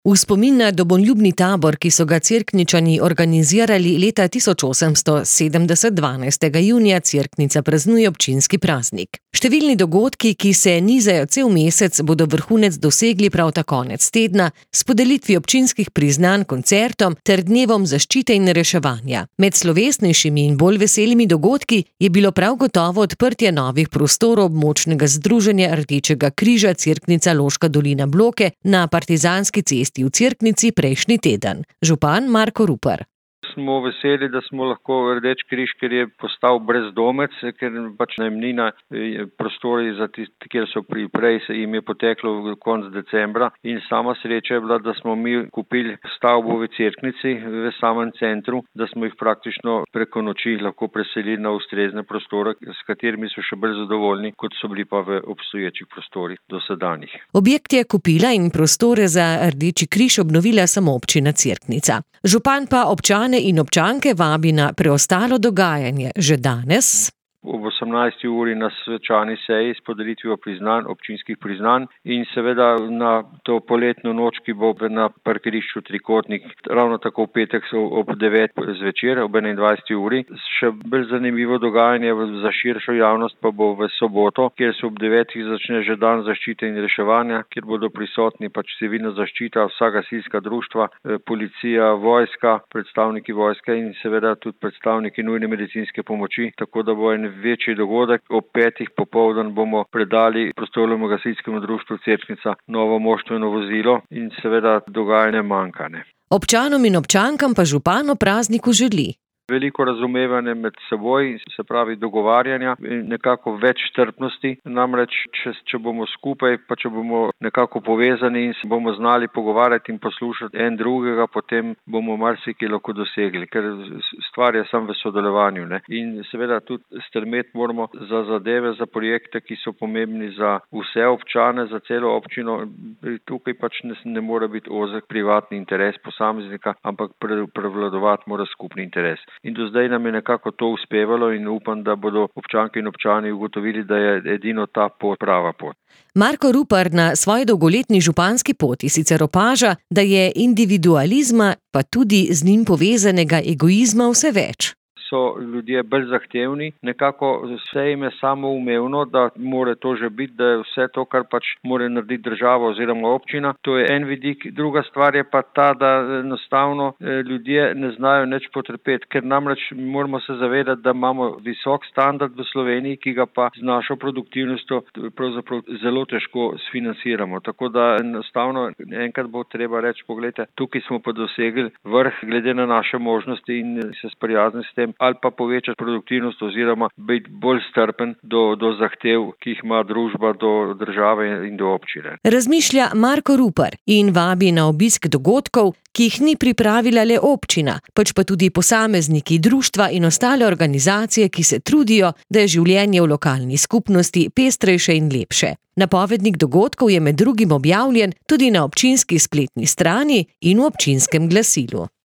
V spomin na domoljubni tabor, ki so ga Cerkničani organizirali leta 1870, 12. junija, Cerknica praznuje občinski praznik. Številni dogodki, ki se nizajo cel mesec, bodo vrhunec dosegli prav ta konec tedna s podelitvijo občinskih priznanj, koncertom ter dnevom zaščite in reševanja. Med slovesnejšimi in bolj veselimi dogodki je bilo prav gotovo odprtje novih prostorov območnega združenja Rdečega križa Cerknica Loška dolina Bloke na Partizanski cesti v Cerknici prejšnji teden. Župan Marko Rupar. Smo veseli, da smo lahko Rdeči križ, ker je postal brezdomec, ker pač najemnina prostori, kjer so prej se jim je poteklo v konec decembra in sama sreča je bila, da smo mi kupili stavbo v Cerknici v samem centru, da smo jih praktično preko noči lahko preselili na ustrezne prostore, s katerimi so še bolj zadovoljni, kot so bili pa v obstoječih prostorih dosedanjih. Objekt je kupila in prostore za Rdeči križ obnovila samo občina Cerknica. Župan pa občane in občanke vabi na preostalo dogajanje že danes. Ob 18. uri na svečani seji s podelitvijo priznanj, občinskih priznanj in seveda na to poletno noč, ki bo na parkirišču Trikotnik, ravno tako v petek ob 9. zvečer, ob 21. uri. Še bolj zanimivo dogajanje za širšo javnost pa bo v soboto, kjer se ob 9. začne že dan zaščite in reševanja, kjer bodo prisotni pač civilna zaščita, vsa gasilska društva, policija, vojska, predstavniki vojske in seveda tudi predstavniki nujne medicinske pomoči, tako da bo en večji dogodek. Ob 5. popoldan bomo predali prostovoljnemu gasilskemu društvu Cerknica novo moštveno vozilo in seveda dogajanje manjka. Občanom in občankam pa župan o prazniku želi veliko razumevanja med seboj, se pravi dogovarjanja in nekako več strpnosti. Namreč, če bomo skupaj, pa če bomo nekako povezani in se bomo znali pogovarjati in poslušati en drugega, potem bomo marsikaj lahko dosegli, ker stvar je samo v sodelovanju. In seveda tudi strmeti moramo za zadeve, za projekte, ki so pomembni za vse občane, za celo občino. Tukaj pač ne more biti ozek privatni interes posameznika, ampak prevladovati mora skupni interes. In do zdaj nam je nekako to uspevalo in upam, da bodo občanke in občani ugotovili, da je edino ta pot prava pot. Marko Rupar na svoji dolgoletni županski poti sicer opaža, da je individualizma, pa tudi z njim povezanega egoizma vse več. So ljudje bolj zahtevni, nekako vse jim je samoumevno, da more to že biti, da je vse to, kar pač more narediti država oziroma občina. To je en vidik. Druga stvar je pa ta, da enostavno ljudje ne znajo nič potrpeti, ker namreč moramo se zavedati, da imamo visok standard v Sloveniji, ki ga pa z našo produktivnostjo pravzaprav zelo težko sfinanciramo. Tako da enostavno enkrat bo treba reči, pogledajte, tukaj smo pa dosegli vrh glede na naše možnosti in se sprijazniti s tem, ali pa povečati produktivnost oziroma biti bolj strpen do zahtev, ki jih ima družba do države in do občine. Razmišlja Marko Rupar in vabi na obisk dogodkov, ki jih ni pripravila le občina, pač pa tudi posamezniki, društva in ostale organizacije, ki se trudijo, da je življenje v lokalni skupnosti pestrejše in lepše. Napovednik dogodkov je med drugim objavljen tudi na občinski spletni strani in v občinskem glasilu.